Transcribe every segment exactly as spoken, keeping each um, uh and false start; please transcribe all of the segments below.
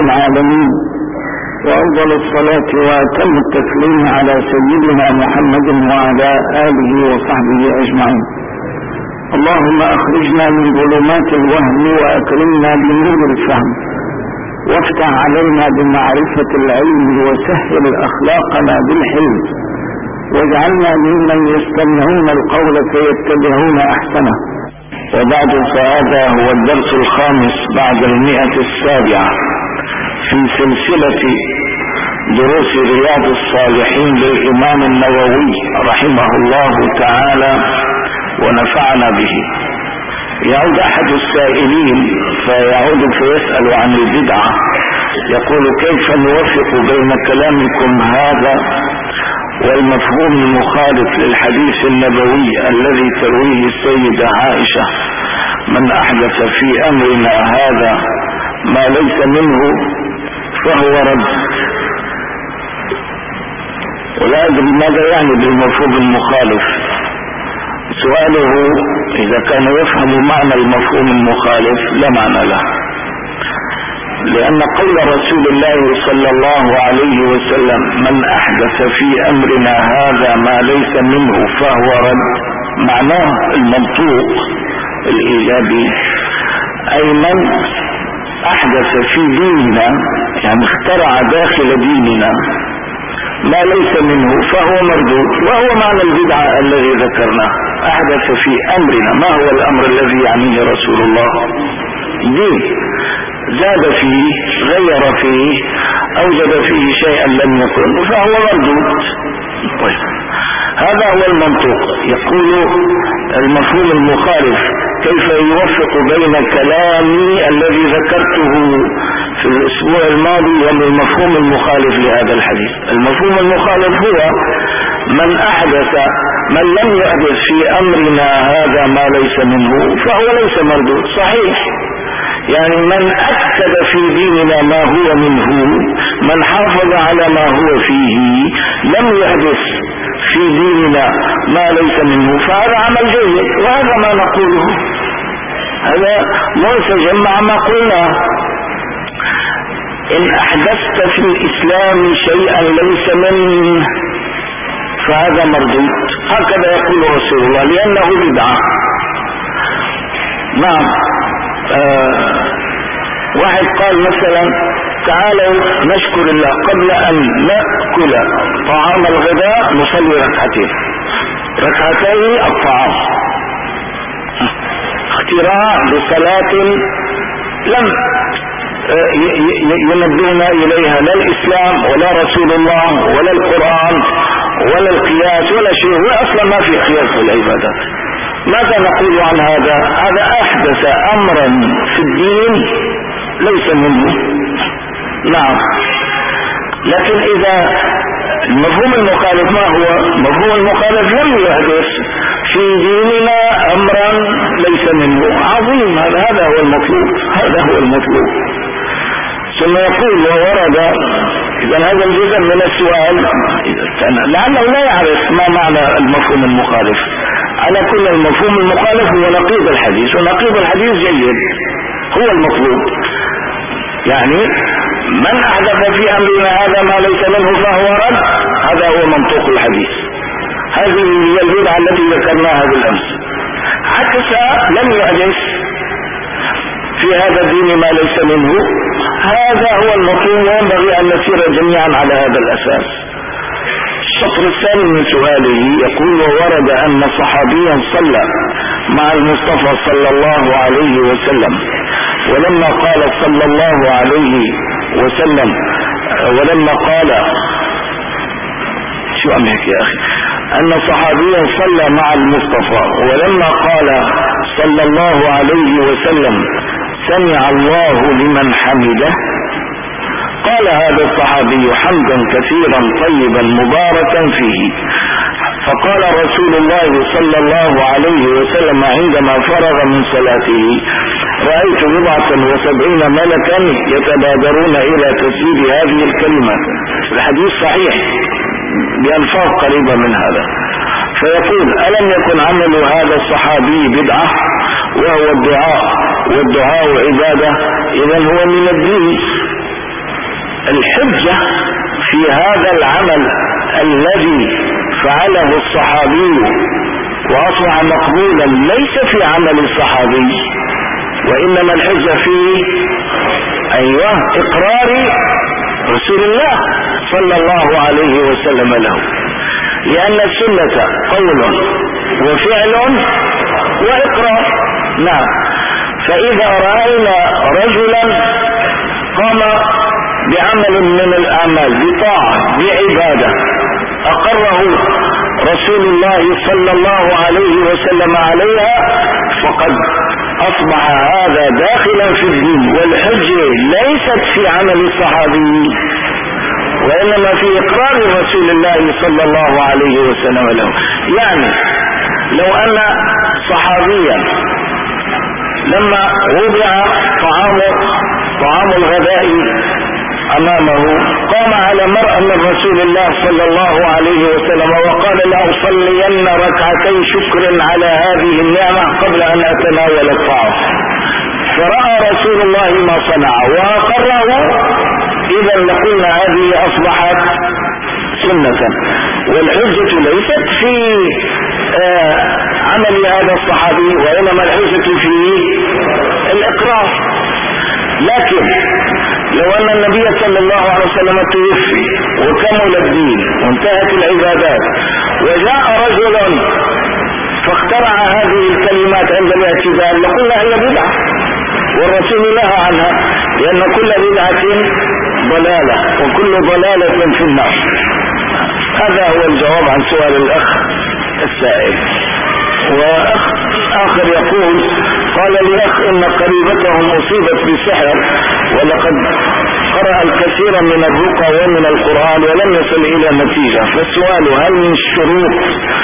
العالمين، وأفضل الصلاة وأتم التسليم على سيدنا محمد وعلى آله وصحبه أجمعين. اللهم أخرجنا من ظلمات الوهم وأكرمنا بنور الفهم، وافتح علينا بمعرفة العلم، وسهل أخلاقنا بالحلم، واجعلنا ممن يستمعون القول فيتبعون أحسنه. وبعد، فهذا هو الدرس الخامس بعد المئة السابعة في سلسلة دروس رياض الصالحين للإمام النووي رحمه الله تعالى ونفعنا به. يعود أحد السائلين فيعود فيسأل عن البدعة، يقول: كيف نوفق بين كلامكم هذا والمفهوم المخالف للحديث النبوي الذي ترويه السيدة عائشة: من أحدث في أمرنا هذا ما ليس منه فهو رد. ولا أدري ماذا يعني بالمفهوم المخالف. سؤاله إذا كان يفهم معنى المفهوم المخالف لا معنى له، لأن قول رسول الله صلى الله عليه وسلم: من أحدث في أمرنا هذا ما ليس منه فهو رد، معناه المنطوق الإيجابي، أي من أحدث في ديننا، يعني اخترع داخل ديننا ما ليس منه فهو مردود، وهو معنى البدعة الذي ذكرناه. أحدث في أمرنا، ما هو الأمر الذي يعنيه رسول الله؟ دين، زاد فيه، غير فيه، أوجد فيه شيئا لم يكن فهو مردود. طيب، هذا هو المنطوق. يقول المفهوم المخالف: كيف يوفق بين كلامي الذي ذكرته في الأسبوع الماضي والمفهوم المخالف لهذا الحديث؟ المفهوم المخالف هو من أحدث، من لم يحدث في أمرنا هذا ما ليس منه فهو ليس مردود. صحيح، يعني من أكد في ديننا ما هو منه، من حافظ على ما هو فيه، لم يحدث في ديننا ما ليس منه، فهذا عمل جيد، وهذا ما نقوله، هذا منسجم مع ما قلنا: إن أحدثت في الإسلام شيئا ليس منه فهذا مردود. هكذا يقول رسول الله، لأنه بدعة. نعم. آه واحد قال مثلا: تعالوا نشكر الله قبل أن نأكل طعام الغداء نصلي ركعتين، ركعتين الطعام، اختراع بصلاة لم ينبهنا إليها لا الإسلام ولا رسول الله ولا القرآن ولا القياس ولا شيء، وأصلا ما في قياس في العبادات. ماذا نقول عن هذا؟ هذا أحدث أمرا في الدين ليس منه. نعم. لكن إذا المفهوم المخالف ما هو؟ المفهوم المخالف لم يحدث في ديننا أمرا ليس منه. عظيم، هذا هذا هو المطلوب، هذا هو المطلوب. ثم يقول: وورد. إذا هذا الجزء من السؤال لعله لا يعرف ما معنى المفهوم المخالف. على كل، المفهوم المخالف هو نقيض الحديث، ونقيض الحديث جيد، هو المطلوب. يعني من أحدث في أمرنا هذا ما ليس منه فهو رد، هذا هو منطوق الحديث. هذه هي البدعة التي ذكرناها بالأمس. عكس لم يحدث في هذا الدين ما ليس منه، هذا هو المطلوب، وينبغي أن نسير جميعا على هذا الأساس. الشطر الثاني من سؤاله يقول: وورد أن صحابيا صلى مع المصطفى صلى الله عليه وسلم، ولما قال صلى الله عليه وسلم ولما قال شو أمهك يا أخي أن صحابيا صلى مع المصطفى ولما قال صلى الله عليه وسلم: سمع الله لمن حمده، قال هذا الصحابي حمدا كثيرا طيبا مباركا فيه. فقال رسول الله صلى الله عليه وسلم عندما فرغ من صلاته: رأيت بضعة وسبعين ملكا يتبادرون إلى تسجيل هذه الكلمات. الحديث صحيح بألفاظ قريبة من هذا. فيقول: ألم يكن عمل هذا الصحابي بدعة وهو الدعاء، والدعاء عبادة، إذن هو من الدين. الحجة في هذا العمل الذي فعله الصحابي وأصبح مقبولا ليس في عمل الصحابي، وإنما الحجة في أيوة إقرار رسول الله صلى الله عليه وسلم له، لأن السنة قول وفعل وإقرار. نعم. فإذا رأينا رجلا قام بعمل من الأعمال بطاعة بعبادة أقره رسول الله صلى الله عليه وسلم عليها، فقد أصبح هذا داخلا في الدين، والحجة ليست في عمل الصحابي وإنما في إقرار رسول الله صلى الله عليه وسلم له. يعني لو أن صحابيا لما وضع طعام طعام الغداء أمامه قام على مرأة من رسول الله صلى الله عليه وسلم وقال لأصلين ركعتي شكر على هذه النعمة قبل أن أتناول الطعام، فرأى رسول الله ما صنع وأقره، إذا لقلنا هذه أصبحت سنة. والحجة ليست في آه عمل هذا الصحابي، وإنما الحجة في الإقرار. لكن لو أن النبي صلى الله عليه وسلم توفي وكمل الدين وانتهت العبادات وجاء رجل فاخترع هذه الكلمات عند الاعتزال لقلنا هي بدعة والرسول نهى عنها، لأن كل بدعة ضلالة وكل ضلالة في النار. هذا هو الجواب عن سؤال الأخ السائل. وأخ آخر يقول قال لي أخ إن قريبتهم أصيبت بسحر ولقد قرأ الكثير من الرقى ومن القرآن ولم يصل إلى نتيجة، فالسؤال هل من الشروط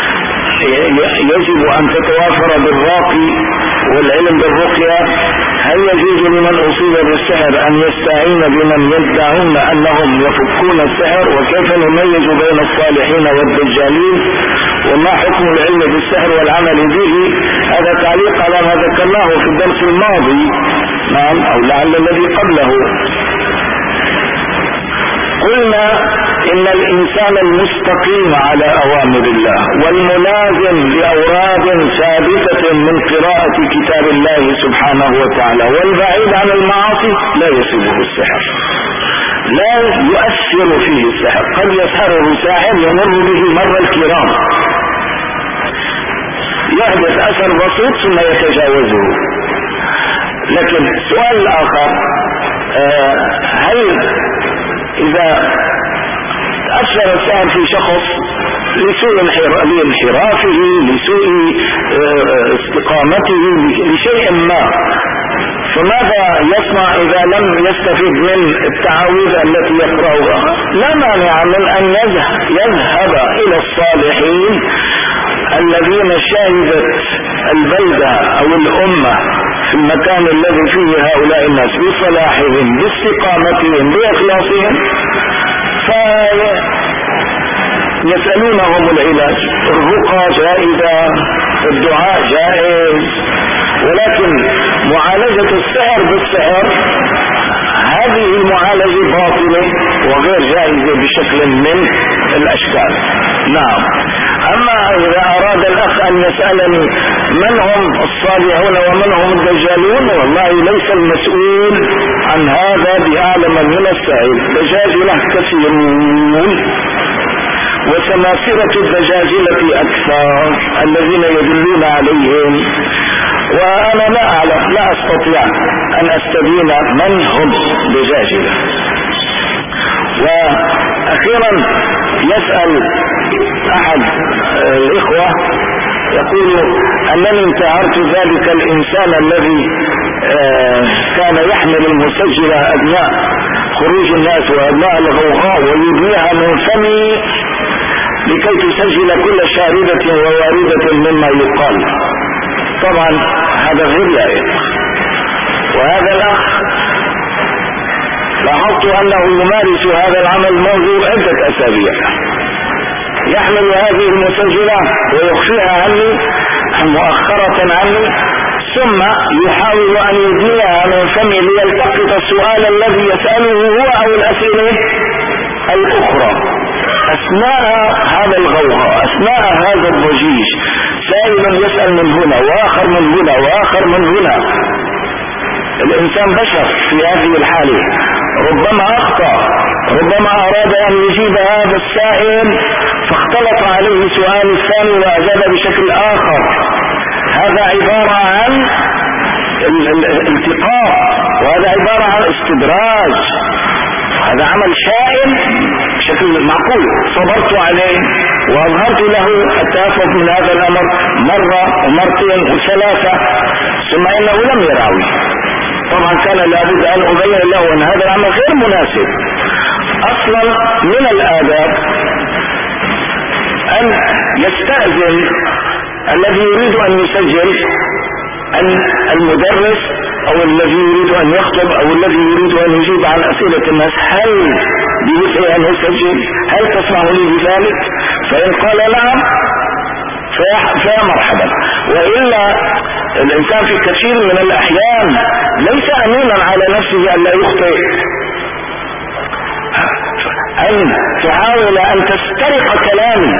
يجب أن تتوافر بالراقي والعلم بالرقية؟ هل يجوز لمن أصيب بالسحر أن يستعين بمن يدعون أنهم يفكون السحر؟ وكيف نميز بين الصالحين والدجالين؟ وما حكم العلم بالسحر والعمل به؟ هذا تعليق على ما ذكرناه في الدرس الماضي، نعم، أو لعل الذي قبله. قلنا إن الإنسان المستقيم على أوامر الله والملازم لأوراد ثابتة من قراءة كتاب الله سبحانه وتعالى والبعيد عن المعاصي لا يصيبه السحر، لا يؤثر فيه السحر. قد يسحره ساحر يمر به مر الكرام، يحدث أثر بسيط ثم يتجاوزه. لكن السؤال الآخر، هل إذا أثر السحر في شخص لسوء انحرافه لسوء استقامته لشيء ما، فماذا يصنع إذا لم يستفيد من التعاويذ التي يقرأها؟ لا مانع من أن يذهب إلى الصالحين الذين شهدت البلدة أو الأمة في المكان الذي فيه هؤلاء الناس بصلاحهم باستقامتهم بإخلاصهم، فيسألونهم العلاج. الرقى جائزة، الدعاء جائز، ولكن معالجة السحر بالسحر هذه المعالجة باطلة وغير جائزة بشكل من الأشكال. نعم. أما إذا أراد الأخ أن يسألني من هم الصالحون ومن هم الدجالون، والله ليس المسؤول عن هذا بأعلم من السائل. دجاجلة كثيرون وسماسرة الدجاجلة أكثر الذين يدلون عليهم، وأنا لا أعلم، لا أستطيع أن أستبين من هم دجاجلة. وأخيرا يسأل أحد الإخوة يقول أنني انتهرت ذلك الإنسان الذي كان يحمل المسجلة أثناء خروج الناس وأثناء الغوغاء ويدنيها من فمي لكي تسجل كل شاردة وواردة مما يقال. طبعا هذا غير لائق. وهذا الأخ لاحظت أنه يمارس هذا العمل منذ عدة أسابيع، يحمل هذه المسجلة ويخفيها عني مؤخرة عني، ثم يحاول أن يدنيها من فمه ليلتقط السؤال الذي يسأله هو أو الأسئلة الأخرى. أثناء هذا الغوغاء، أثناء هذا الضجيج، سائل يسأل من هنا وآخر من هنا وآخر من هنا. الإنسان بشر في هذه الحالة، ربما أخطأ، ربما أراد أن يجيب هذا السائل فاختلط عليه سؤال الثاني وأجاب بشكل آخر. هذا عبارة عن الالتقاء، وهذا عبارة عن استدراج، هذا عمل شائن بشكل معقول. صبرت عليه وأظهرت له التأفف من هذا الأمر مرة ومرتين وثلاثة، ثم إنه لم يراوي. طبعا كان لابد أن أبين له أن هذا العمل غير مناسب. أصلا من الآداب أن يستأذن الذي يريد أن يسجل أن المدرس أو الذي يريد أن يخطب أو الذي يريد أن يجيب عن أسئلة الناس، هل بوسعه أن يسجل؟ هل تسمح لي بذلك؟ فإن قال نعم فيا مرحبا، وإلا الإنسان في كثير من الأحيان ليس أمينا على نفسه أن لا يخطئ. أن تحاول أن تسترق كلامي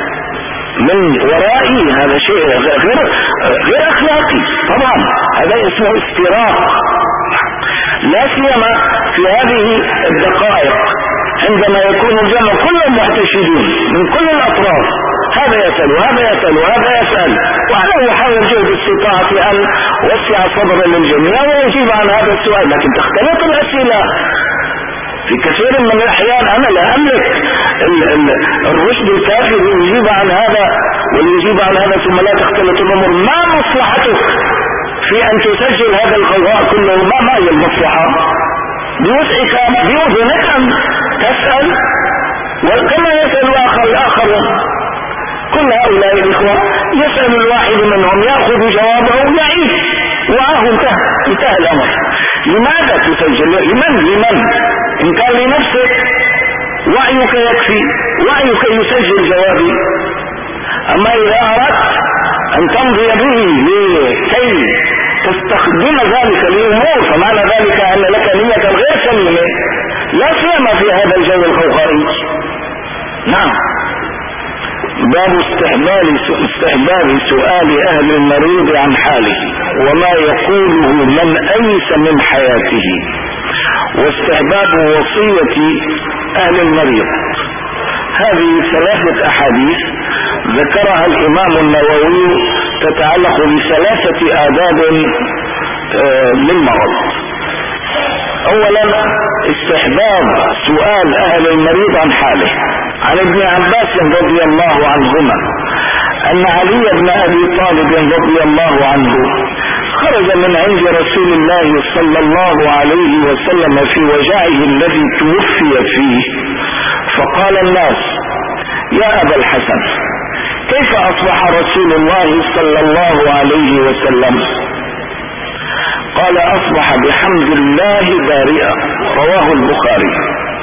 من ورائي هذا شيء غير غير أخلاقي. طبعا هذا اسمه استراق، لا سيما في هذه الدقائق عندما يكون الجمع كلهم محتشدون من كل الأطراف، هذا يسأل وهذا يسأل وهذا يسأل، وأنا يحاول جهد استطاعة أن وسع صدر للجميع ويجيب عن هذا السؤال، لكن تختلط الأسئلة. في كثير من الأحيان أنا لا أملك الرشد الكافي ليجيب عن هذا وليجيب عن هذا، ثم لا تختلط الأمور. ما مصلحتك في أن تسجل هذا الغواء كله؟ ما ما هي المصلحة؟ بوسعك بأذنك أن تسأل، وكما يسأل الآخر الآخر. كل هؤلاء الإخوة يسأل الواحد منهم يأخذ جوابه ويعيش وعاه انتهى انتهى الأمر. لماذا تسجل؟ لمن؟ لمن؟ إن كان لنفسك وعيك يكفي، وعيك يسجل جوابي. أما إذا أردت أن تمضي به لكي تستخدم ذلك لأمور، فمعنى ذلك أن لك نية غير سليمة، لا سيما في هذا الجو الخوخائي. نعم. باب استحباب استحباب سؤال أهل المريض عن حاله وما يقوله من أيس من حياته، واستحباب وصية أهل المريض. هذه ثلاثة أحاديث ذكرها الإمام النووي تتعلق بثلاثة آداب للمرض. أولا استحباب سؤال أهل المريض عن حاله. عن ابن عباس رضي الله عنهما أن علي بن أبي طالب رضي الله عنه خرج من عند رسول الله صلى الله عليه وسلم في وجعه الذي توفي فيه، فقال الناس: يا أبا الحسن، كيف أصبح رسول الله صلى الله عليه وسلم؟ قال: أصبح بحمد الله بارئا. رواه البخاري.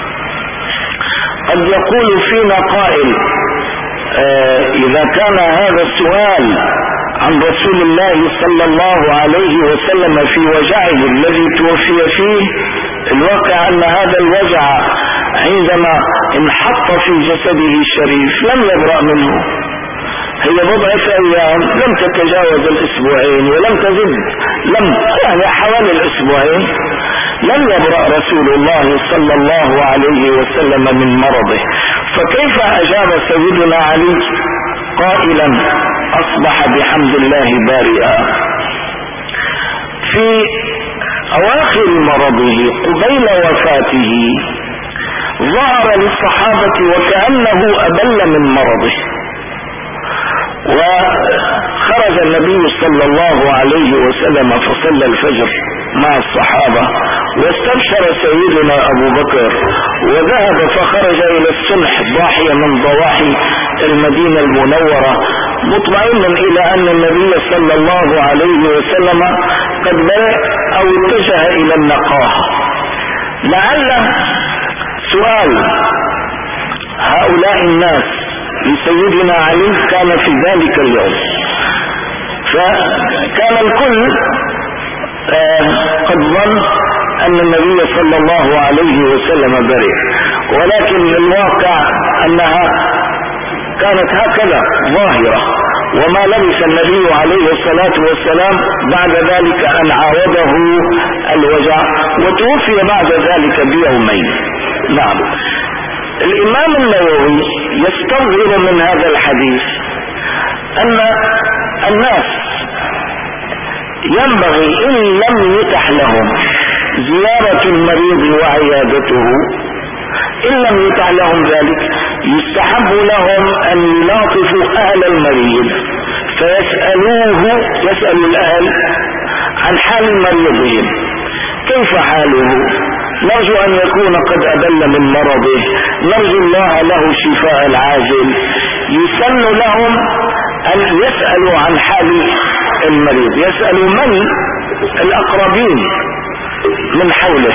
قد يقول فينا قائل: آه إذا كان هذا السؤال عن رسول الله صلى الله عليه وسلم في وجعه الذي توفي فيه، الواقع أن هذا الوجع عندما انحط في جسده الشريف لم يبرأ منه، هي بضعة أيام لم تتجاوز الأسبوعين ولم تزد، لم يعني حوالي الأسبوعين لم يبرأ رسول الله صلى الله عليه وسلم من مرضه. فكيف أجاب سيدنا علي قائلا: أصبح بحمد الله بارئا؟ في أواخر مرضه قبيل وفاته ظهر للصحابة وكأنه أبل من مرضه، وخرج النبي صلى الله عليه وسلم فصلى الفجر مع الصحابة، واستبشر سيدنا أبو بكر وذهب فخرج إلى السمح ضاحية من ضواحي المدينة المنورة مطمئنا إلى أن النبي صلى الله عليه وسلم قد برئ أو اتجه إلى النقاهة. لعل سؤال هؤلاء الناس لسيدنا علي كان في ذلك اليوم، فكان الكل قد ظن أن النبي صلى الله عليه وسلم بريء، ولكن الواقع أنها كانت هكذا ظاهرة، وما لبث النبي عليه الصلاة والسلام بعد ذلك أن عاوده الوجع، وتوفي بعد ذلك بيومين. نعم. الإمام النووي يستظهر من هذا الحديث أن الناس ينبغي إن لم يتح لهم زيارة المريض وعيادته، إن لم يتح لهم ذلك يستحب لهم أن يلاطفوا أهل المريض فيسألوه، يسأل الأهل عن حال مريضهم، كيف حاله، نرجو أن يكون قد أبل من مرضه، نرجو الله له الشفاء العاجل. يسن لهم أن يسألوا عن حال المريض، يسألوا من الأقربين من حوله،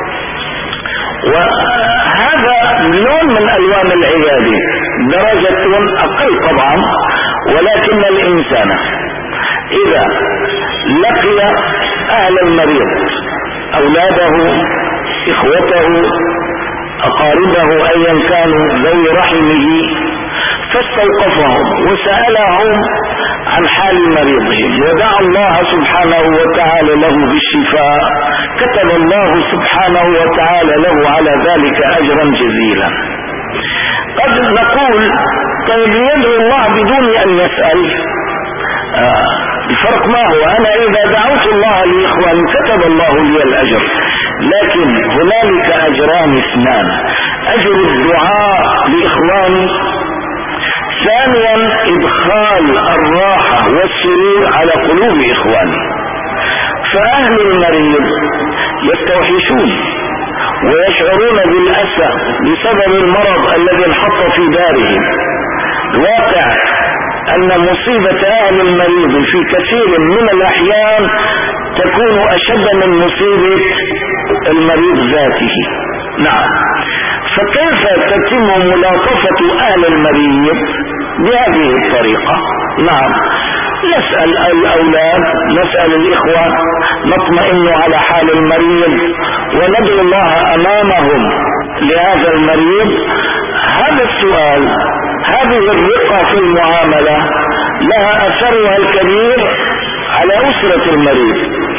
وهذا لون من ألوان العيادة، درجة أقل طبعا، ولكن الإنسان إذا لقي أهل المريض، أولاده، إخوته، أقاربه أيا كانوا ذوي رحمه، فاستوقفهم وسألهم عن حال مريضهم ودعا الله سبحانه وتعالى له بالشفاء، كتب الله سبحانه وتعالى له على ذلك أجرا جزيلا. قد نقول طيب يدعو الله بدون أن يسأل، آه الفرق ما هو؟ أنا إذا دعوت الله لإخواني كتب الله لي الأجر، لكن هنالك أجران اثنان: أجر الدعاء لإخواني، ثانيا إدخال الراحة والسرور على قلوب إخواني. فأهل المريض يستوحشون ويشعرون بالأسى بسبب المرض الذي انحط في دارهم. الواقع أن مصيبة أهل المريض في كثير من الأحيان تكون أشد من مصيبة المريض ذاته. نعم. فكيف تتم ملاطفة أهل المريض؟ بهذه الطريقة. نعم، نسأل الأولاد، نسأل الإخوة، نطمئن على حال المريض وندعو الله أمامهم لهذا المريض. هذا السؤال، هذه الرقة في المعاملة لها أثرها الكبير على أسرة المريض،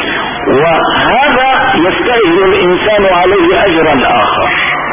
وهذا يستأجر الإنسان عليه أجرا آخر.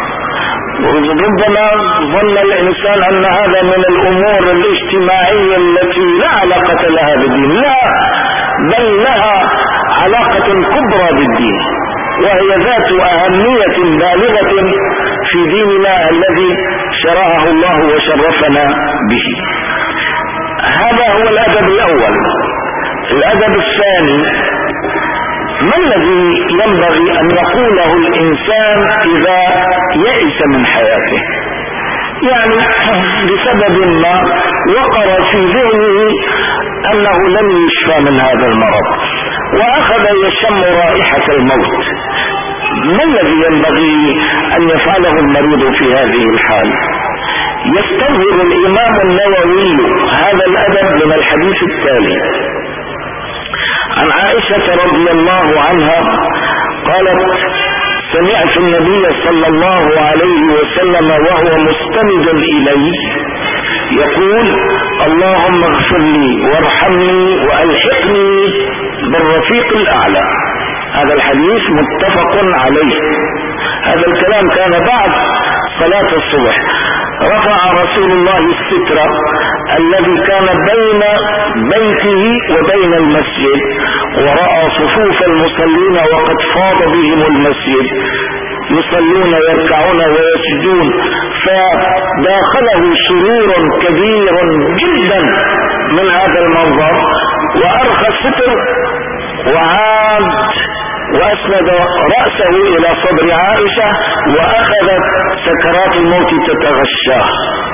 ربما ظن الإنسان أن هذا من الأمور الاجتماعية التي لا علاقة لها بالدين، لا، بل لها علاقة كبرى بالدين، وهي ذات أهمية بالغة في ديننا الذي شرعه الله وشرفنا به. هذا هو الأدب الأول. الأدب الثاني: ما الذي ينبغي أن يقوله الإنسان إذا يئس من حياته؟ يعني بسبب ما وقر في ذهنه أنه لن يشفى من هذا المرض وأخذ يشم رائحة الموت. ما الذي ينبغي أن يفعله المريض في هذه الحال؟ يستظهر الإمام النووي هذا الأدب من الحديث التالي: عن عائشة رضي الله عنها قالت: سمعت النبي صلى الله عليه وسلم وهو مستند إليه يقول: اللهم اغفر لي وارحمني وألحقني بالرفيق الأعلى. هذا الحديث متفق عليه. هذا الكلام كان بعد صلاة الصبح. رفع رسول الله الستر الذي كان بين بيته وبين المسجد، ورأى صفوف المصلين وقد فاض بهم المسجد، يصلون يركعون ويسجدون، فداخله سرور كبير جدا من هذا المنظر، وأرخى الستر وعاد وأسند رأسه إلى صدر عائشة وأخذت سكرات الموت تتغشاه.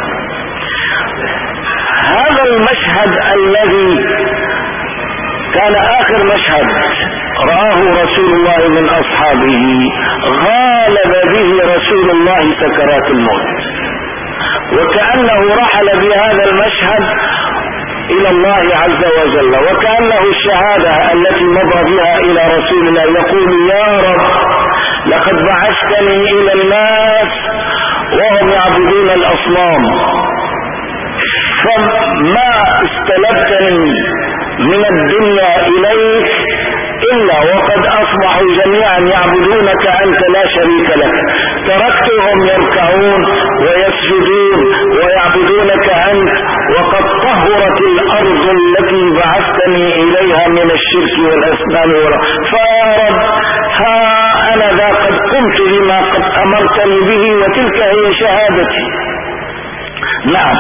هذا المشهد الذي كان آخر مشهد رآه رسول الله من أصحابه، غالب به رسول الله سكرات الموت، وكأنه رحل بهذا المشهد إلى الله عز وجل، وكأنه الشهادة التي مضى بها إلى رسول الله يقول: يا رب لقد بعثتني إلى الناس وهم يعبدون الأصنام، فما استلبتني من الدنيا إليك إلا وقد أصبحوا جميعا يعبدونك أنت لا شريك لك، تركتهم يركعون ويسجدون ويعبدونك أنت، وقد طهرت الأرض التي بعثتني إليها من الشرك والأصنام. فيا رب ها أنا ذا قد قمت بما قد أمرتني به، وتلك هي شهادتي. نعم،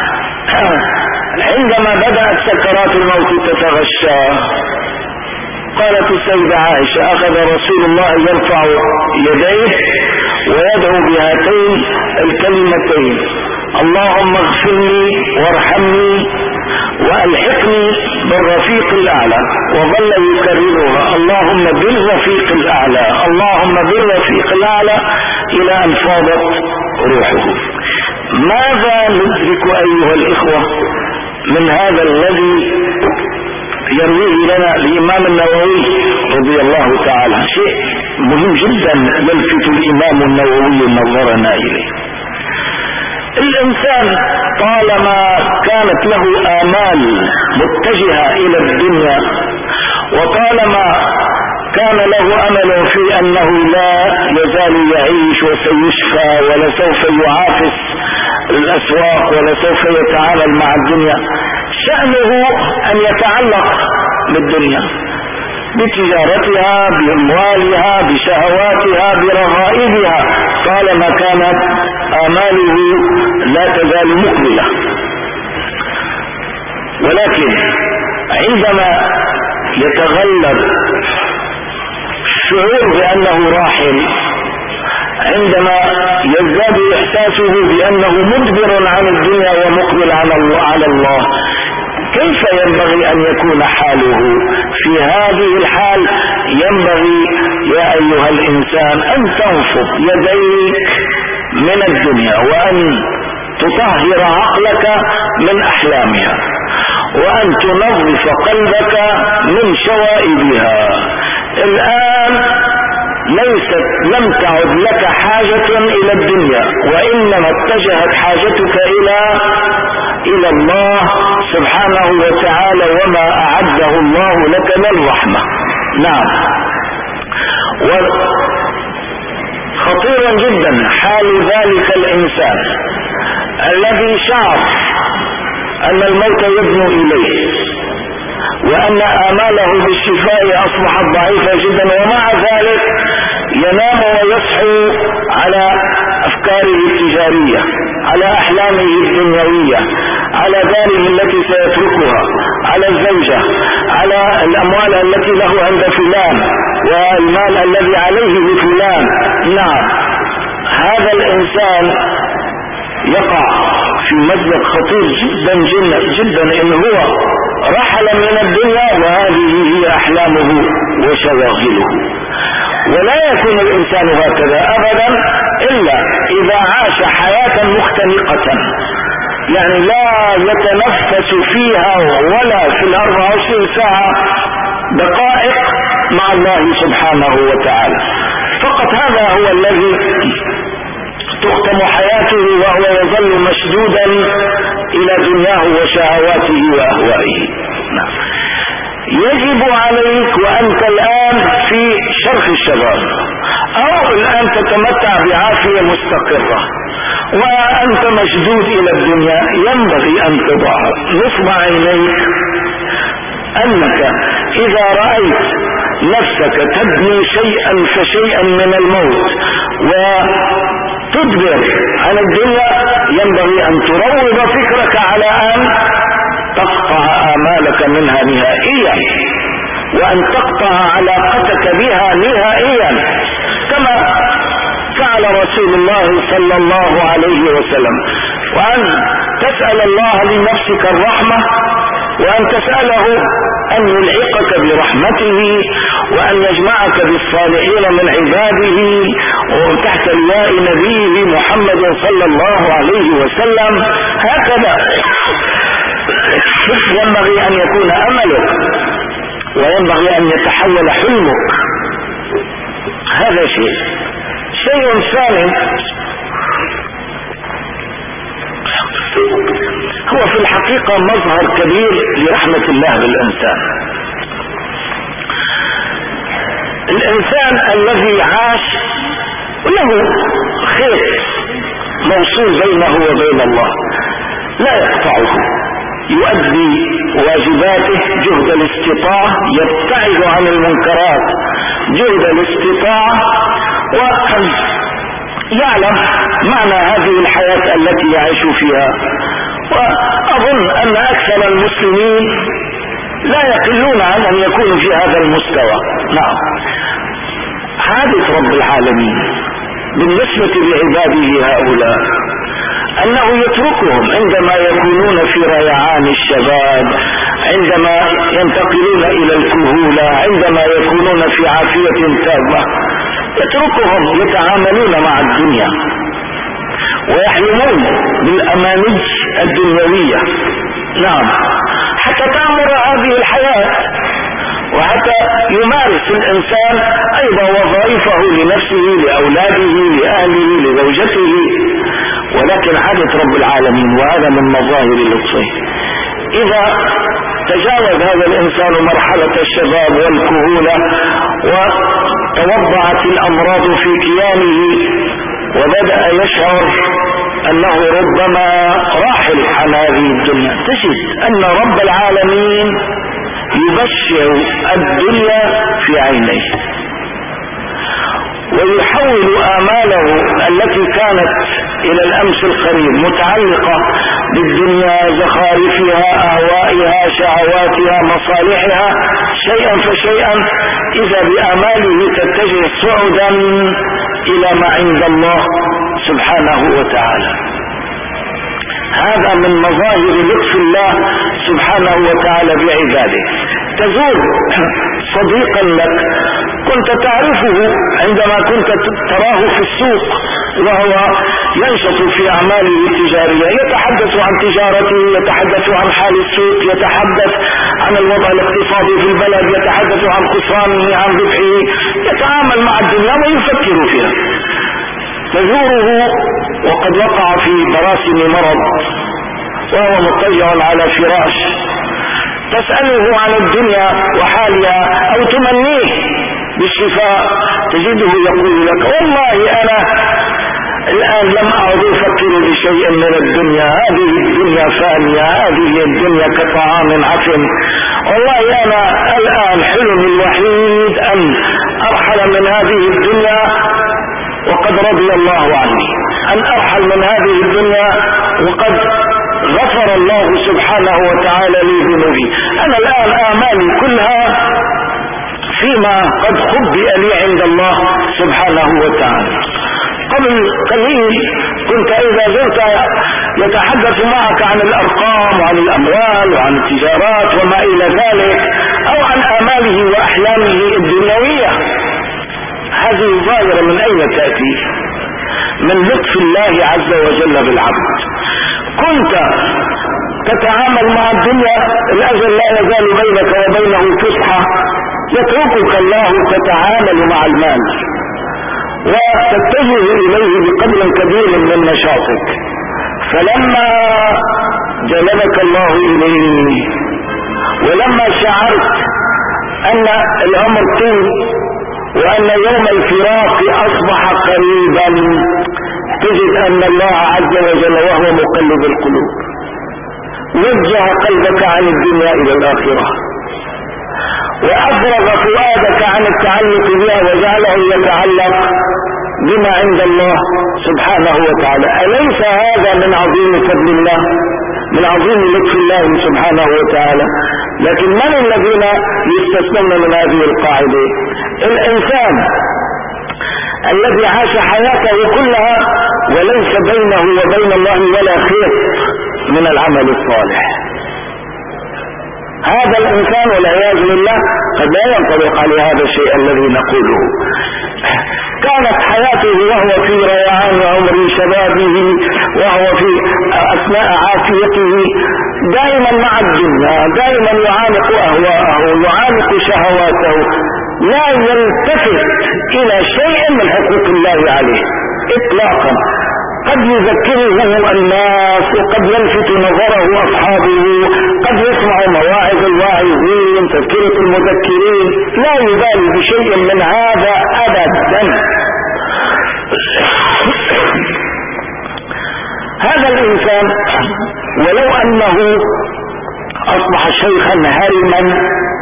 عندما بدأت سكرات الموت تتغشى، قالت السيدة عائشة: أخذ رسول الله يرفع يديه ويدعو بهاتين الكلمتين: اللهم اغفر لي وارحمني وألحقني بالرفيق الأعلى، وظل يكررها: اللهم بالرفيق الأعلى، اللهم بالرفيق الأعلى، إلى أن فاضت روحه. ماذا ندرك أيها الإخوة من هذا الذي يرويه لنا الإمام النووي رضي الله تعالى؟ شيء مهم جدا يلفت الإمام النووي نظرنا إليه. الإنسان طالما كانت له آمال متجهة إلى الدنيا، وطالما كان له أمل في أنه لا يزال يعيش وسيشفى ولسوف يعافس الأسواق ولسوف يتعامل مع الدنيا، شأنه أن يتعلق بالدنيا بتجارتها، بأموالها، بشهواتها، برغائبها، طالما كانت آماله لا تزال مقبلة. ولكن عندما يتغلب الشعور بأنه راحل، عندما يزداد إحساسه بأنه مدبر عن الدنيا ومقبل على الله، كيف ينبغي أن يكون حاله؟ في هذه الحال ينبغي يا أيها الإنسان أن تنفض يديك من الدنيا، وأن تطهر عقلك من أحلامها، وأن تنظف قلبك من شوائبها. الآن ليست لم تعد لك حاجة إلى الدنيا، وإنما اتجهت حاجتك إلى إلى الله سبحانه وتعالى وما أعده الله لك من رحمة. نعم، وخطيرا جدا حال ذلك الإنسان الذي شعر أن الموت يدنو إليه، وأن آماله بالشفاء أصبحت ضعيفة جدا، ومع ذلك ينام ويصحو على أفكاره التجارية، على أحلامه الدنيوية، على داره التي سيتركها، على الزوجة، على الأموال التي له عند فلان، والمال الذي عليه لفلان. نعم، هذا الإنسان يقع في مزق خطير جدا جدا جدا، إن هو رحل من الدنيا وهذه هي أحلامه وشواغله. ولا يكون الإنسان هكذا أبدا إلا إذا عاش حياة مختنقة، يعني لا يتنفس فيها ولا في الأربع وعشرين ساعة دقائق مع الله سبحانه وتعالى. فقط هذا هو الذي تختم حياته وهو يظل مشدودا إلى دنياه وشهواته وأهوائه. نعم. يجب عليك وأنت الآن في شرخ الشباب، أو الآن تتمتع بعافية مستقرة وأنت مشدود إلى الدنيا، ينبغي أن تضع نصب عينيك أنك إذا رأيت نفسك تبني شيئا فشيئا من الموت وتدبر عن الدنيا، ينبغي أن تروض فكرك على أن تقطع آمالك منها نهائيا، وأن تقطع علاقتك بها نهائيا، كما فعل رسول الله صلى الله عليه وسلم. وأن تسأل الله لنفسك الرحمة، وأن تسأله أن يلحقك برحمته، وأن يجمعك بالصالحين من عباده وتحت لواء نبيه محمد صلى الله عليه وسلم. هكذا ينبغي أن يكون أملك، وينبغي أن يتحول حلمك. هذا شيء. شيء ثاني هو في الحقيقة مظهر كبير لرحمة الله بالإنسان. الإنسان الذي عاش له خير موصول بينه وبين الله لا يقطعه، يؤدي واجباته جهد الاستطاعة، يبتعد عن المنكرات جهد الاستطاعة، ويعلم معنى هذه الحياة التي يعيش فيها. وأظن أن أكثر المسلمين لا يقلون عن أن يكونوا في هذا المستوى. نعم، عادة رب العالمين بالنسبة لعباده هؤلاء أنه يتركهم عندما يكونون في ريعان الشباب، عندما ينتقلون إلى الكهولة، عندما يكونون في عافية تامة، يتركهم يتعاملون مع الدنيا ويحلمون بالأماني الدنيوية. نعم، حتى تعمر هذه الحياة، وحتى يمارس الإنسان أيضا وظائفه لنفسه، لأولاده، لأهله، لزوجته. ولكن عادة رب العالمين، وهذا من مظاهر لطفه، إذا تجاوز هذا الإنسان مرحلة الشباب والكهولة وتوضعت الأمراض في كيانه وبدأ يشعر أنه ربما راحل عن هذه الدنيا، تجد أن رب العالمين يبشر الدنيا في عينيه، ويحول آماله التي كانت إلى الأمس القريب متعلقة بالدنيا، زخارفها، أهوائها، شهواتها، مصالحها، شيئا فشيئا إذا بآماله تتجه صعدا إلى ما عند الله سبحانه وتعالى. هذا من مظاهر لطف الله سبحانه وتعالى بعباده. تزور صديقا لك كنت تعرفه عندما كنت تراه في السوق وهو ينشط في أعماله التجارية، يتحدث عن تجارته، يتحدث عن حال السوق، يتحدث عن الوضع الاقتصادي في البلد، يتحدث عن خسرانه، عن ربحه، يتعامل مع الدنيا ويفكر فيها. تزوره وقد وقع في براسم مرض وهو مضطجع على فراش، تسأله عن الدنيا وحالها أو تمنيه بالشفاء، تجده يقول لك والله أنا الآن لم أعد أفكر بشيء من الدنيا، هذه الدنيا فانية، هذه الدنيا كطعام عفن، والله أنا الآن حلمي الوحيد أن أرحل من هذه الدنيا وقد رضي الله عني، أن أرحل من هذه الدنيا وقد غفر الله سبحانه وتعالى لي ذنوبي. أنا الآن آمالي كلها فيما قد خبئ لي عند الله سبحانه وتعالى. قبل قليل كنت إذا زرت يتحدث معك عن الأرقام وعن الأموال وعن التجارات وما إلى ذلك، أو عن آماله وأحلامه الدنيوية. هذه الظاهرة من أين تأتي؟ من لطف الله عز وجل بالعبد. كنت تتعامل مع الدنيا، الأجل لا يزال بينك وبينه فسحة، يتركك الله تتعامل مع المال وتتجه إليه بقدر كبير من نشاطك. فلما جلبك الله إليه ولما شعرت أن العمر طول وأن يوم الفراق أصبح قريبا، تجد أن الله عز وجل وهو مقلب القلوب وجه قلبك عن الدنيا إلى الآخرة، وأفرغ فؤادك عن التعلق بها وجعله يتعلق بما عند الله سبحانه وتعالى. أليس هذا من عظيم فضل الله، من عظيم لطف الله سبحانه وتعالى؟ لكن من الذين يستثنون من هذه القاعدة؟ الإنسان الذي عاش حياته كلها وليس بينه وبين الله ولا خير من العمل الصالح. هذا الإنسان والعياذ بالله قد لا ينطبق عليه هذا الشيء الذي نقوله. كانت حياته وهو في ريعان عمر شبابه وهو في أثناء عافيته دائما مع الدنيا، دائما يعانق أهواءه، يعانق شهواته، لا يلتفت إلى شيء من حقوق الله عليه إطلاقا. قد يذكره الناس وقد يلفت نظره أصحابه، قد يسمع مواعظ الواعظين، تذكرة المذكرين، لا يبالي بشيء من هذا أبدا. هذا الإنسان ولو أنه أصبح شيخا هرما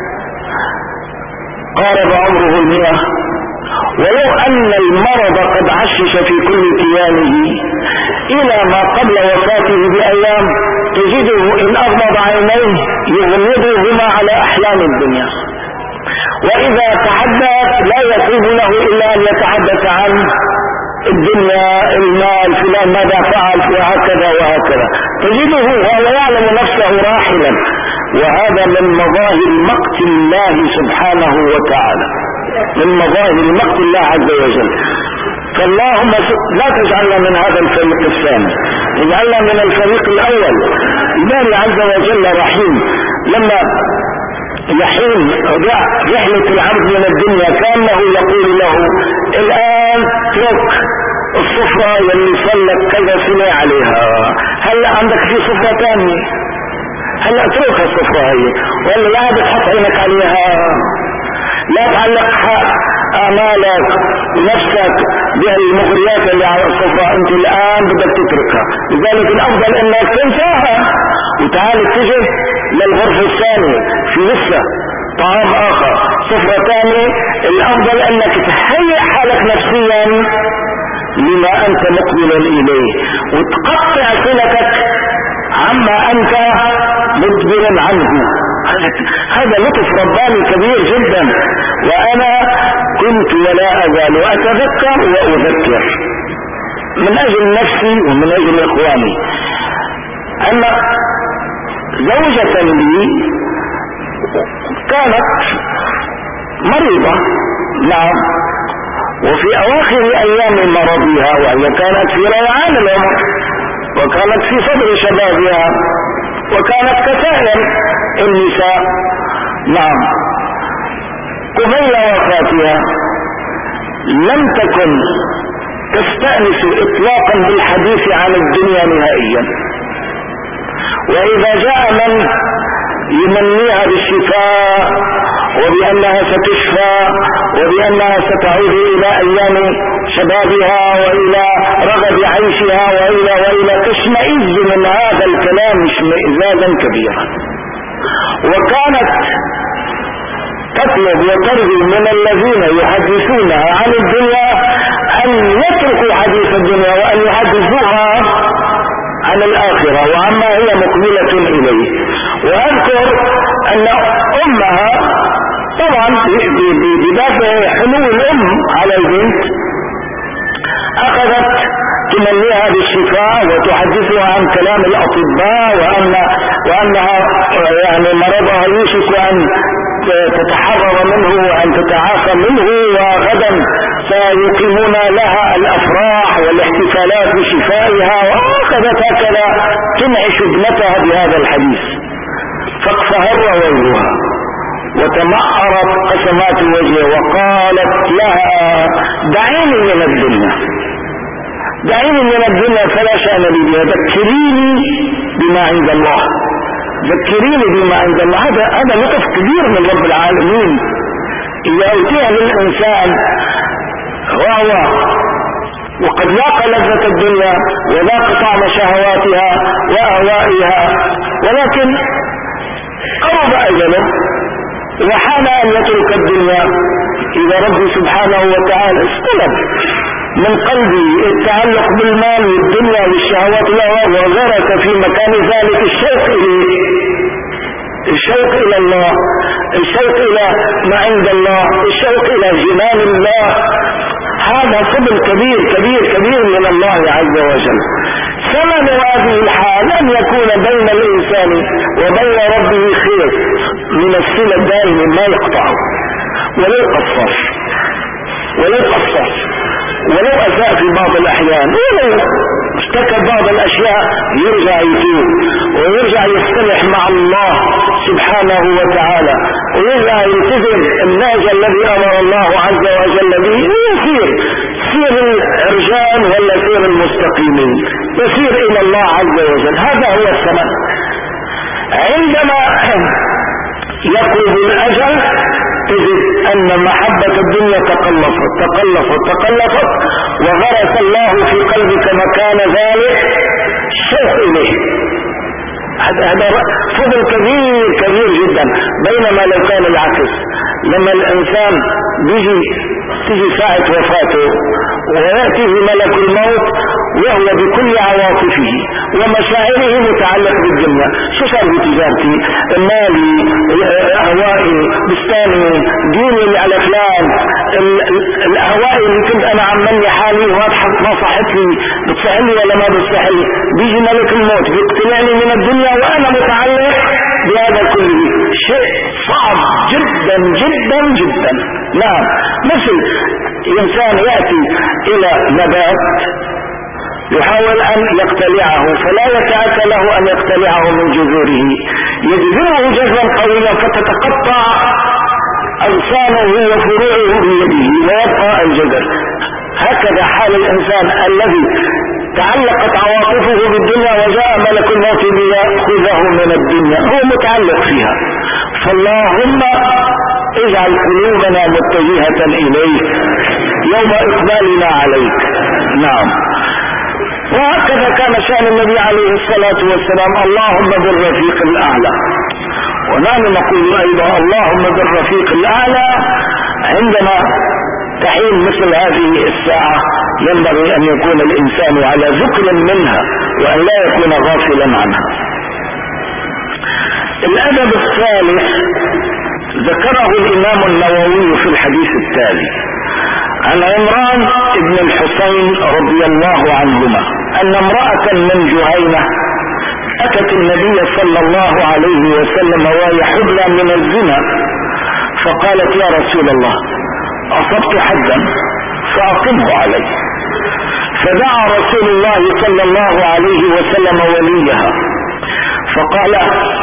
قارب عمره المئة، ولو أن المرض قد عشش في كل كيانه إلى ما قبل وفاته بأيام، تجده إن أغمض عينيه يغمضهما على أحلام الدنيا، وإذا تحدث لا يطيب له إلا أن يتحدث عن الدنيا، المال، فلان ماذا فعل، وهكذا وهكذا. تجده وهو يعلم نفسه راحلا، وهذا من مظاهر مقت الله سبحانه وتعالى، من مظاهر مقت الله عز وجل. فاللهم لا تجعلنا من هذا الفريق الثاني، اجعلنا من الفريق الأول. الله عز وجل رحيم، لما يحين رحلة العبد من الدنيا كأنه يقول له الآن اترك الصفرة يلي صلك كذا سنة عليها، هل عندك في صفرة تانية؟ هل اتركها الصفرة هي ولا لا بتحط عينك عليها؟ لا تعلق آمالك ونفسك بالمغريات اللي على الصفرة، انت الآن بدك تتركها. لذلك الأفضل انك تنساها وتعال تجي للغرفة الثانية في لسه طعام آخر، صفرة ثانية. الأفضل انك تهيئ حالك نفسيا لما أنت مقبل إليه، وتقطع صلتك عما أنت مدبر عنه. هذا لطف رباني كبير جدا، وأنا كنت ولا أزال أتذكر وأذكر من أجل نفسي ومن أجل إخواني. أما زوجة لي كانت مريضة، نعم، وفي أواخر أيام مرضها، وهي كانت في ريعان العمر، وكانت في صدر شبابها، وكانت كسائر النساء، نعم. قبيل وفاتها لم تكن تستأنس إطلاقا بالحديث عن الدنيا نهائيا، وإذا جاء من يمنيها بالشفاء وبأنها ستشفى وبأنها ستعود إلى أيام شبابها وإلى رغد عيشها وإلى وإلى تشمئز من هذا الكلام اشمئزازا كبيرا. وكانت تطلب وترجو من الذين يحدثونها عن الدنيا أن يتركوا حديث الدنيا وأن يحدثوها عن الآخرة وعما هي مقبلة إليه. وأذكر أن أمها طبعا بدافع حنو الأم على البنت أخذت تمنيها بالشفاء وتحدثها عن كلام الأطباء وأن وأنها يعني مرضها يوشك أن تتحرر منه وأن تتعافى منه، وغدا سيقيمون لها الأفراح والاحتفالات بشفائها. وأخذت هكذا تنعش ابنتها بهذا الحديث، فاقفهر وجهها وتمأرت قسمات وجهها وقالت لها دعيني من الدنيا، دعيني من الدنيا فلا شأن لي بها، ذكريني بما عند الله، ذكريني بما عند الله. هذا هذا لطف كبير من رب العالمين. إذا أوتيها للإنسان وهو وقد لاق لذة الدنيا ولاق طعم شهواتها وأهوائها، ولكن قرب أجله وحان أن يترك الدنيا، إذا رب سبحانه وتعالى استلب من قلبي التعلق بالمال والدنيا والشهوات وغرق في مكان ذلك الشوق إليه، الشوق إلى الله، الشوق إلى ما عند الله، الشوق إلى جنان الله. هذا فضل كبير كبير كبير من الله عز وجل. ثمن هذه الحال أن يكون بين الإنسان وبين ربه خير من الصلة الدائم ما يقطعه، ولو قصر ولو قصر ولو أساء في بعض الأحيان، ولو اشتكى بعض الأشياء يرجع يتوب ويرجع يصطلح مع الله سبحانه وتعالى ويرجع يلتزم النهج الذي امر الله عز وجل به يسير سير الرجال ولا سير المستقيمين، يسير الى الله عز وجل. هذا هو الثمن. عندما يقرب الاجل تجد ان محبة الدنيا تقلصت تقلصت تقلصت وغرس الله في قلبك مكان ذلك الشوق اليه. هذا فضل كبير كبير جدا. بينما لو كان العكس، لما الانسان بيجي تيجي ساعة وفاته ويأتيه ملك الموت وهو بكل عواطفه ومشاعره متعلق بالدنيا، شو صار بتجارتي، مالي، اهوائي، بستاني، ديني على فلان، الاهواء اللي كنت انا عملي حالي واضحك ما صحت لي، بتصح لي ولا ما بتصح لي، بيجي ملك الموت بيقتلعني من الدنيا وانا متعلق بهذا كله. شيء صعب جدا جدا جدا. نعم، مثل انسان يأتي الى نبات يحاول ان يقتلعه فلا يتأتى له ان يقتلعه من جذوره، يجذبه جذبا قويا فتتقطع اغصانه وفروعه بيده ويبقى الجذر. هكذا حال الانسان الذي تعلقت عواطفه بالدنيا وجاء ملك الموت ليأخذه من الدنيا، هو متعلق فيها. فاللهم اجعل قلوبنا متجهة اليك يوم اقبالنا عليك. نعم، وهكذا كان شأن النبي عليه الصلاة والسلام. اللهم بالرفيق الاعلى. ونحن نقول ايضا اللهم بالرفيق الاعلى عندما تحين مثل هذه الساعة ينبغي ان يكون الانسان على ذكر منها وان لا يكون غافلا عنها. الادب الثالث ذكره الامام النووي في الحديث التالي عن عمران بن الحسين رضي الله عنهما ان امرأة من جهينة اتت النبي صلى الله عليه وسلم وهي حبلى من الزنا، فقالت يا رسول الله اصبت حدا فاقمه علي. فدعا رسول الله صلى الله عليه وسلم وليها فقال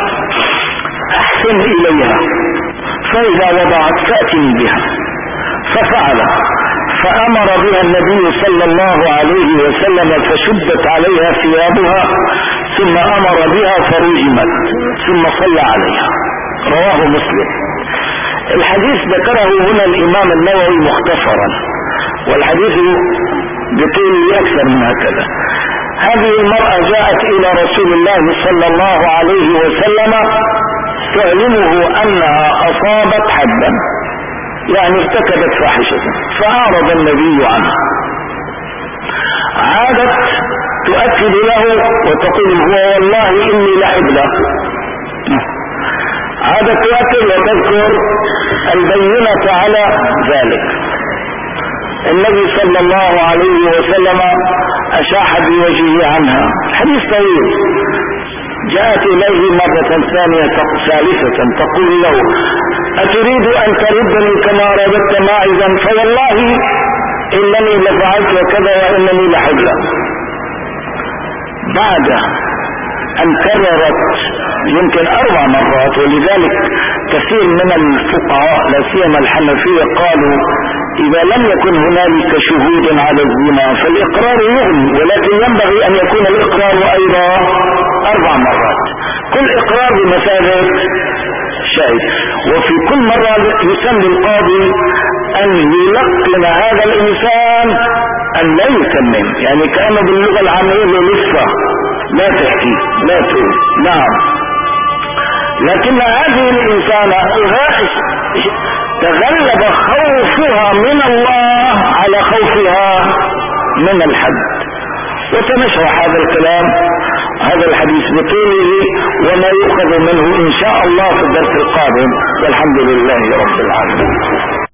احسن اليها فاذا وضعت فاتني بها. ففعل، فامر بها النبي صلى الله عليه وسلم فشدت عليها ثيابها ثم امر بها فرجمت ثم صلى عليها. رواه مسلم. الحديث ذكره هنا الامام النووي مختصرا، والحديث بطول اكثر من هكذا. هذه المرأة جاءت الى رسول الله صلى الله عليه وسلم تعلمه انها اصابت حدا، يعني ارتكبت فاحشة، فاعرض النبي عنها. عادت تؤكد له وتقول هو والله اني لحبلى. عادت تؤكد وتذكر البينة على ذلك. النبي صلى الله عليه وسلم اشاح بوجهه عنها. حديث طويل. جاءت اليه مرة ثانية ثالثة تقول له اتريد ان تردني كما رددت ماعزا فوالله انني لفعلت وكذا وانني لحبلى. بعد ان كررت يمكن اربع مرات، ولذلك كثير من الفقهاء لا سيما الحنفية قالوا اذا لم يكن هنالك شهود على الزنا فالاقرار يغني، ولكن ينبغي ان يكون الاقرار ايضا اربع مرات، كل اقرار بمثابة شاهد. وفي كل مرة يسمى القاضي ان يلقن هذا الانسان ان لا يتمم، يعني كأنه باللغة العامية لسه لا تحكي لا تقول. نعم، لكن هذه الانسانة تغلب خوفها من الله على خوفها من الحد. وسنشرح هذا الكلام هذا الحديث بطوله وما يؤخذ منه ان شاء الله في الدرس القادم، والحمد لله رب العالمين.